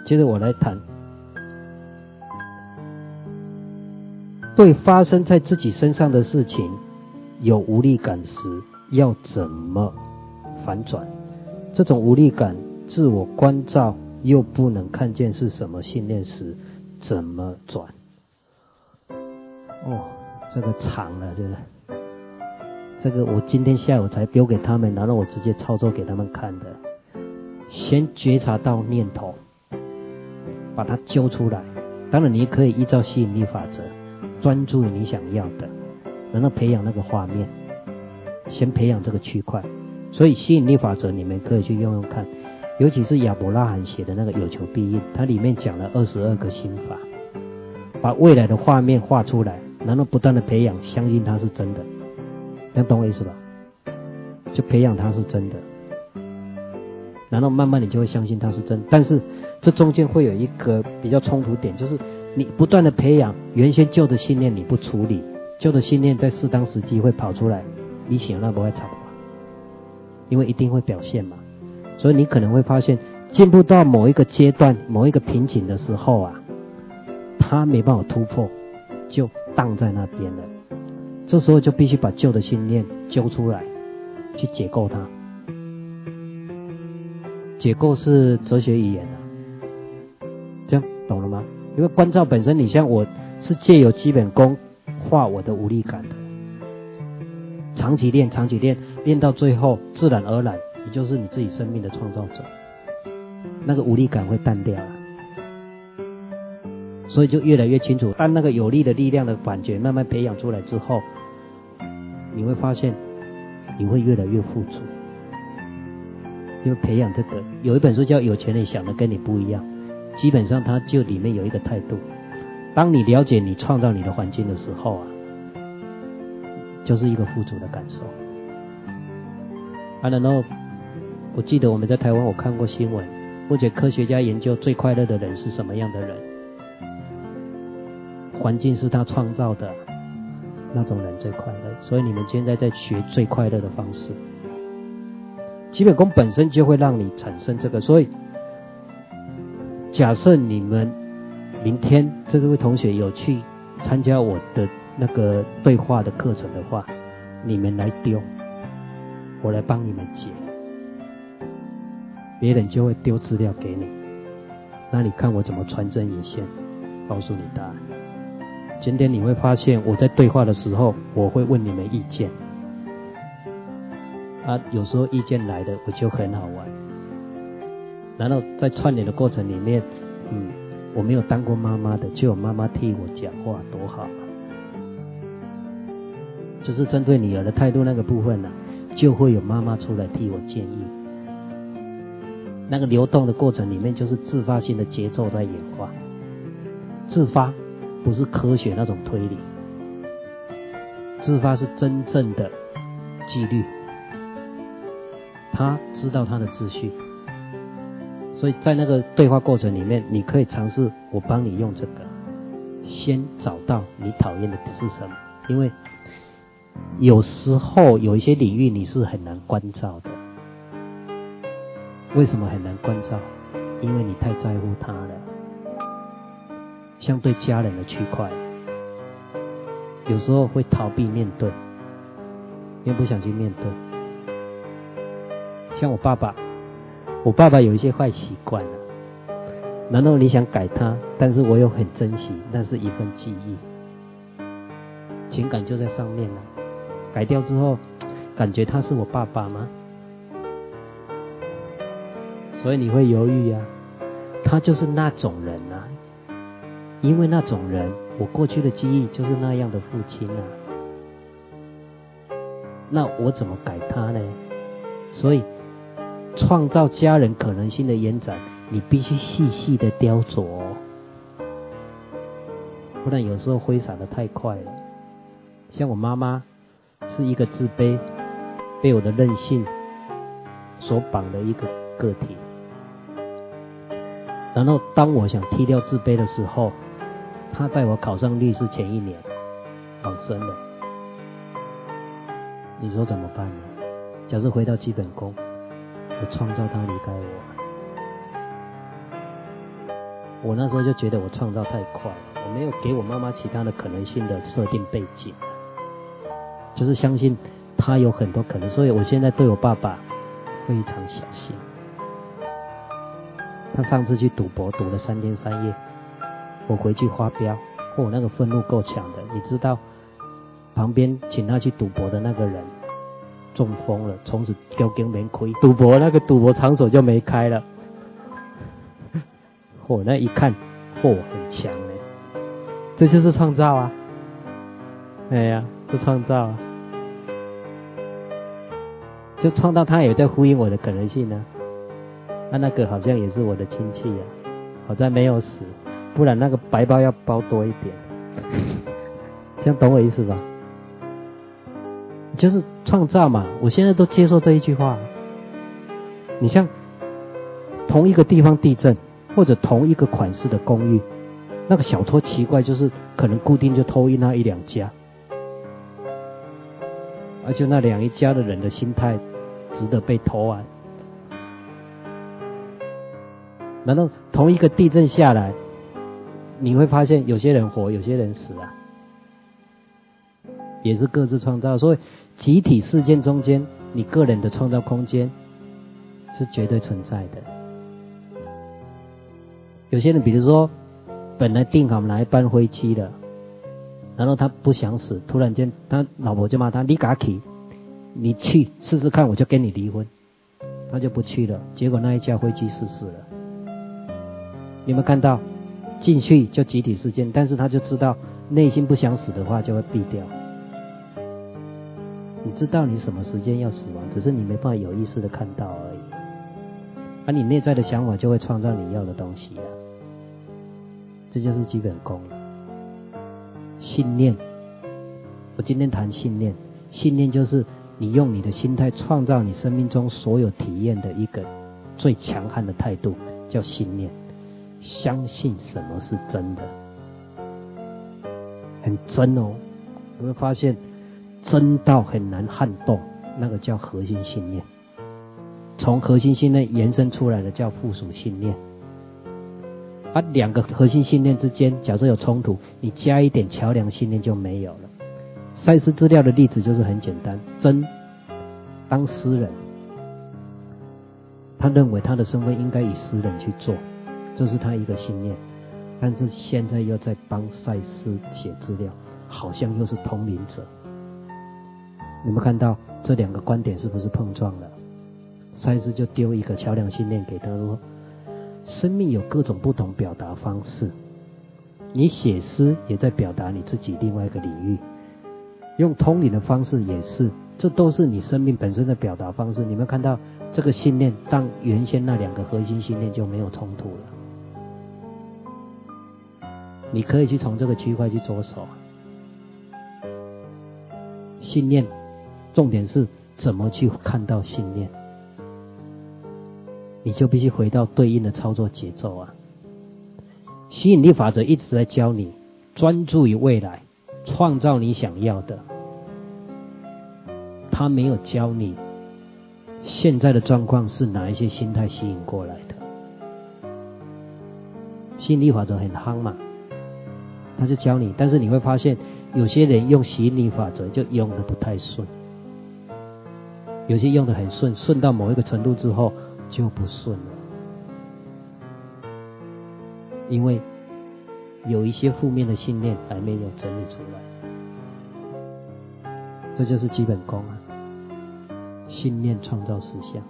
接着我来谈，对发生在自己身上的事情有无力感时，要怎么反转？这种无力感，自我关照又不能看见是什么信念时，怎么转？这个长了，真的。这个我今天下午才丢给他们，然后我直接操作给他们看的。先觉察到念头，把它揪出来。当然你可以依照吸引力法则，专注于你想要的，然后培养那个画面，先培养这个区块。所以吸引力法则你们可以去用用看，尤其是亚伯拉罕写的那个有求必应，它里面讲了22个心法，把未来的画面画出来，然后不断的培养，相信它是真的。这样懂我意思吧？就培养它是真的，然后慢慢你就会相信它是真的。但是这中间会有一个比较冲突点，就是你不断的培养原先旧的信念，你不处理，旧的信念在适当时机会跑出来，你醒了不会吵吧？因为一定会表现嘛。所以你可能会发现，进步到某一个阶段、某一个瓶颈的时候啊，它没办法突破，就荡在那边了。这时候就必须把旧的信念揪出来，去解构它。解构是哲学语言啊，这样懂了吗？因为关照本身，你像我是借由基本功化我的无力感的，长期练，练到最后，自然而然，你就是你自己生命的创造者，那个无力感会淡掉了。所以就越来越清楚，当那个有力的力量的感觉慢慢培养出来之后，你会发现你会越来越富足。因为培养这个，有一本书叫《有钱人想的跟你不一样》，基本上它就里面有一个态度，当你了解你创造你的环境的时候啊，就是一个富足的感受。然后我记得我们在台湾我看过新闻，或者科学家研究最快乐的人是什么样的人，环境是他创造的，那种人最快乐。所以你们现在在学最快乐的方式，基本功本身就会让你产生这个。所以假设你们明天这位同学有去参加我的那个对话的课程的话，你们来丢，我来帮你们解，别人就会丢资料给你，那你看我怎么穿针引线告诉你答案。今天你会发现我在对话的时候，我会问你们意见有时候意见来的我就很好玩。然后在串联的过程里面，我没有当过妈妈的，就有妈妈替我讲话，多好啊！就是针对女儿的态度那个部分就会有妈妈出来替我建议。那个流动的过程里面，就是自发性的节奏在演化。自发不是科学那种推理，自发是真正的纪律。他知道他的秩序，所以在那个对话过程里面，你可以尝试我帮你用这个，先找到你讨厌的是什么。因为有时候有一些领域你是很难关照的。为什么很难关照？因为你太在乎他了。像对家人的区块，有时候会逃避面对，因为不想去面对。像我爸爸有一些坏习惯然后你想改他，但是我又很珍惜，那是一份记忆，情感就在上面了。改掉之后，感觉他是我爸爸吗？所以你会犹豫他就是那种人因为那种人，我过去的记忆就是那样的父亲那我怎么改他呢？所以创造家人可能性的延展，你必须细细的雕琢不然有时候挥洒的太快了。像我妈妈是一个自卑，被我的任性所绑的一个个体。然后当我想踢掉自卑的时候，她在我考上律师前1年往生了。你说怎么办呢？假设回到基本功，我创造他离开我， 我那时候就觉得我创造太快了，我没有给我妈妈其他的可能性的设定背景，就是相信他有很多可能，所以我现在对我爸爸非常小心。他上次去赌博赌了3天3夜，我回去发飙，我那个愤怒够强的，你知道旁边请他去赌博的那个人中风了，从此丢根没亏，赌博场所就没开了。那一看，很强呢，这就是创造啊！哎呀，这创造啊，就创造他也在呼应我的可能性呢。那个好像也是我的亲戚啊，好在没有死，不然那个白包要包多一点。这样懂我意思吧？就是创造嘛，我现在都接受这一句话。你像同一个地方地震，或者同一个款式的公寓，那个小偷奇怪，就是可能固定就偷那1-2家，而且那1-2家的人的心态值得被偷啊。难道同一个地震下来，你会发现有些人活，有些人死啊，也是各自创造。所以集体事件中间，你个人的创造空间是绝对存在的。有些人比如说本来订好哪一班飞机的，然后他不想死，突然间他老婆就骂他，你敢去，你去试试看，我就跟你离婚。他就不去了，结果那一架飞机失事了。你有没有看到进去就集体事件，但是他就知道内心不想死的话就会避掉。你知道你什么时间要死亡，只是你没办法有意识的看到而已。你内在的想法就会创造你要的东西啊，这就是基本功了。信念，我今天谈信念，信念就是你用你的心态创造你生命中所有体验的一个最强悍的态度，叫信念。相信什么是真的，很真哦。你会发现真到很难撼动，那个叫核心信念。从核心信念延伸出来的叫附属信念。2个核心信念之间假设有冲突，你加一点桥梁信念就没有了。赛斯资料的例子就是很简单，真当诗人，他认为他的身份应该以诗人去做，这是他一个信念。但是现在又在帮赛斯写资料，好像又是通灵者。你们看到这2个观点是不是碰撞了？赛斯就丢一个桥梁信念给他说，生命有各种不同表达方式，你写诗也在表达你自己另外一个领域，用通灵的方式也是，这都是你生命本身的表达方式。你们看到这个信念，当原先那2个核心信念就没有冲突了。你可以去从这个区块去着手。信念，重点是怎么去看到信念，你就必须回到对应的操作节奏啊。吸引力法则一直在教你专注于未来，创造你想要的。他没有教你现在的状况是哪一些心态吸引过来的。吸引力法则很夯嘛，他就教你，但是你会发现有些人用吸引力法则就用得不太顺，有些用得很顺，顺到某一个程度之后就不顺了，因为有一些负面的信念还没有整理出来。这就是基本功啊，信念创造实相。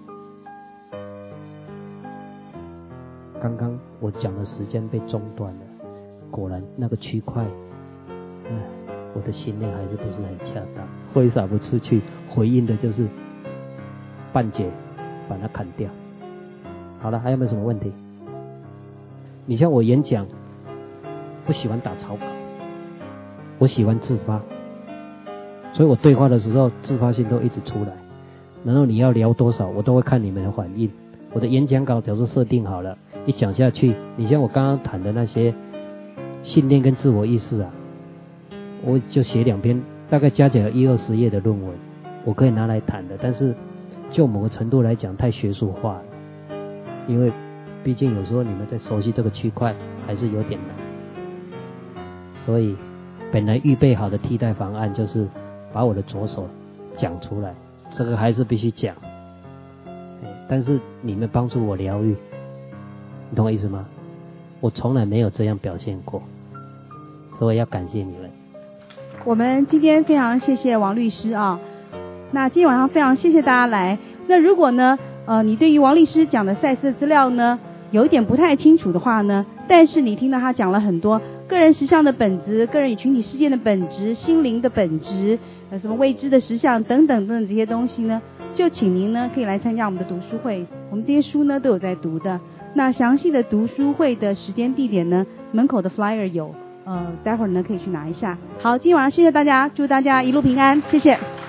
刚刚我讲的时间被中断了，果然那个区块，我的信念还是不是很恰当，挥洒不出去，回应的就是半截把它砍掉。好了，还有没有什么问题？你像我演讲不喜欢打草稿，我喜欢自发，所以我对话的时候自发性都一直出来，然后你要聊多少我都会看你们的反应。我的演讲稿假设设定好了，一讲下去，你像我刚刚谈的那些信念跟自我意识啊，我就写2篇大概加起来10-20页的论文，我可以拿来谈的。但是就某个程度来讲太学术化了，因为毕竟有时候你们在熟悉这个区块还是有点难，所以本来预备好的替代方案就是把我的左手讲出来，这个还是必须讲。但是你们帮助我疗愈，你懂我意思吗？我从来没有这样表现过，所以要感谢你们。 我们今天非常谢谢王律师啊，那今天晚上非常谢谢大家来。那如果呢你对于王律师讲的赛事资料呢有一点不太清楚的话呢，但是你听到他讲了很多个人实相的本质、个人与群体事件的本质、心灵的本质、什么未知的实相等等等等这些东西呢，就请您呢可以来参加我们的读书会，我们这些书呢都有在读的。那详细的读书会的时间地点呢，门口的 flyer 有，待会儿呢可以去拿一下。好，今天晚上谢谢大家，祝大家一路平安，谢谢。